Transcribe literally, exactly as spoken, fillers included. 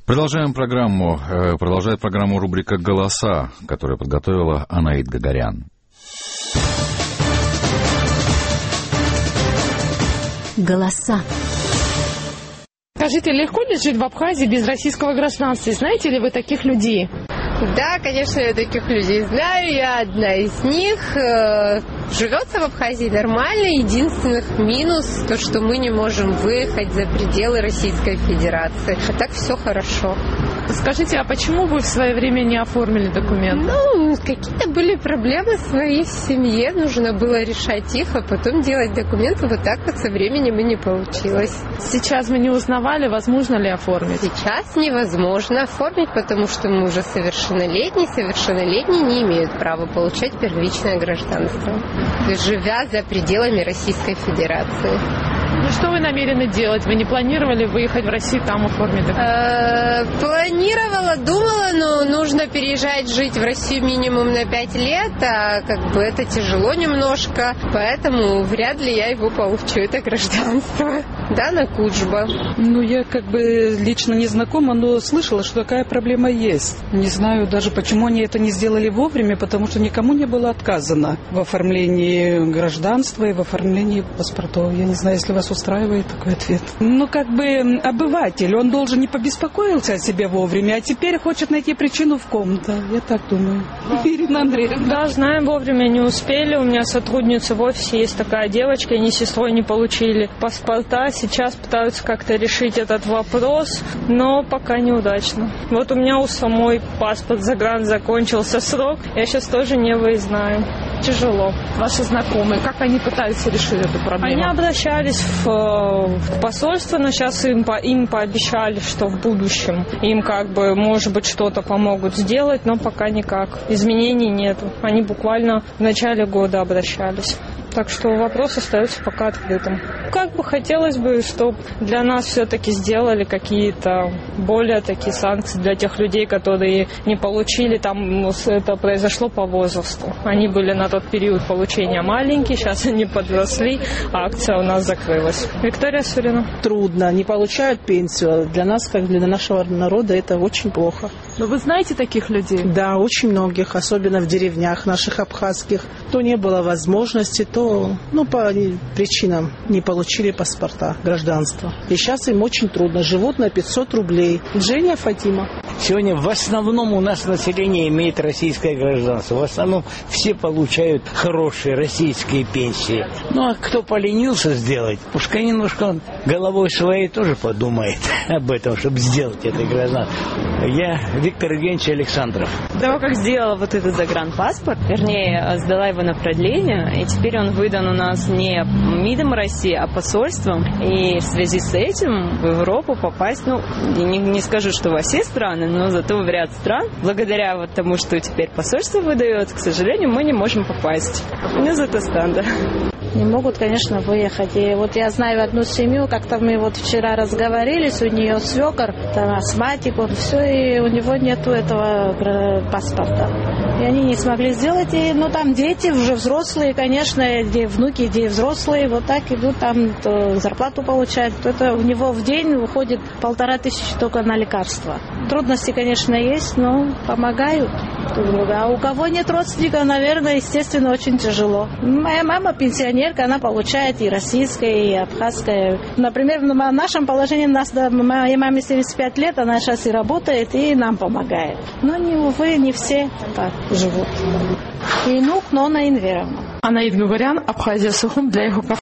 Продолжаем программу. Продолжает программу рубрика «Голоса», которую подготовила Анаит Гагарян. Голоса. Скажите, легко ли жить в Абхазии без российского гражданства? Знаете ли вы таких людей? Да, конечно, я таких людей знаю, я одна из них. Живется в Абхазии нормально, единственный минус, то, что мы не можем выехать за пределы Российской Федерации. А так все хорошо. Скажите, а почему вы в свое время не оформили документы? Ну, какие-то были проблемы свои в семье, нужно было решать их, а потом делать документы. Вот так вот со временем и не получилось. Сейчас вы не узнавали, возможно ли оформить? Сейчас невозможно оформить, потому что мы уже совершеннолетние. Совершеннолетние не имеют права получать первичное гражданство, живя за пределами Российской Федерации. Ну, что вы намерены делать? Вы не планировали выехать в Россию, там оформить документы? Планировала, думала, но нужно переезжать жить в Россию минимум на пять лет, а как бы это тяжело немножко, поэтому вряд ли я его получу, это гражданство. Да, на Куджба. Ну, я как бы лично не знакома, но слышала, что такая проблема есть. Не знаю даже, почему они это не сделали вовремя, потому что никому не было отказано в оформлении гражданства и в оформлении паспортов. Я не знаю, если вас устраивает такой ответ. Ну, как бы обыватель, он должен не побеспокоился о себе вовремя, а теперь хочет найти причину в ком-то. Я так думаю. Ирина Андреевна. Да, знаем, вовремя не успели. У меня сотрудница в офисе есть такая девочка, они с сестрой не получили паспорта. Сейчас пытаются как-то решить этот вопрос, но пока неудачно. Вот у меня у самой паспорт загран закончился срок. Я сейчас тоже не выездная. Тяжело. Ваши знакомые, как они пытаются решить эту проблему? Они обращались в, в посольство, но сейчас им, по, им пообещали, что в будущем им как бы, может быть, что-то помогут сделать, но пока никак. Изменений нет. Они буквально в начале года обращались. Так что вопрос остается пока открытым. Как бы хотелось бы, чтобы для нас все-таки сделали какие-то более такие санкции для тех людей, которые не получили, там это произошло по возрасту. Они были на тот период получения маленькие, сейчас они подросли, а акция у нас закрылась. Виктория Сурина. Трудно, не получают пенсию. Для нас, как для нашего народа, это очень плохо. Но вы знаете таких людей? Да, очень многих, особенно в деревнях наших абхазских. То не было возможности, то ну, по причинам не получили паспорта, гражданства. И сейчас им очень трудно. Живут на пятьсот рублей. Женя Фатима. Сегодня в основном у нас население имеет российское гражданство. В основном все получают хорошие российские пенсии. Ну, а кто поленился сделать, пускай немножко головой своей тоже подумает об этом, чтобы сделать это гражданство. Я Виктор Евгеньевич Александров. До того, как сделала вот этот загранпаспорт, вернее, сдала его на продление, и теперь он выдан у нас не МИДом России, а посольством. И в связи с этим в Европу попасть, ну, не, не скажу, что во все страны, но зато в ряд стран, благодаря вот тому, что теперь посольство выдает, к сожалению, мы не можем попасть. Не за Татарстан. Не могут, конечно, выехать. И вот я знаю одну семью, как-то мы вот вчера разговаривали, у нее свекор, там астматик, вот все, и у него нету этого паспорта. И они не смогли сделать, и, ну, там дети уже взрослые, конечно, где внуки, где взрослые, вот так идут, там то зарплату получают, то это у него в день выходит полтора тысячи только на лекарства. Трудности, конечно, есть, но помогают друг другу. А у кого нет родственников, наверное, естественно, очень тяжело. Моя мама пенсионерка, она получает и российское, и абхазское. Например, в нашем положении, у нас, да, моей маме семьдесят пять лет, она сейчас и работает, и нам помогает. Но, не, увы, не все так живут. И внук Нона Инверовна. Анаит Гагарян, Абхазия Сухум для его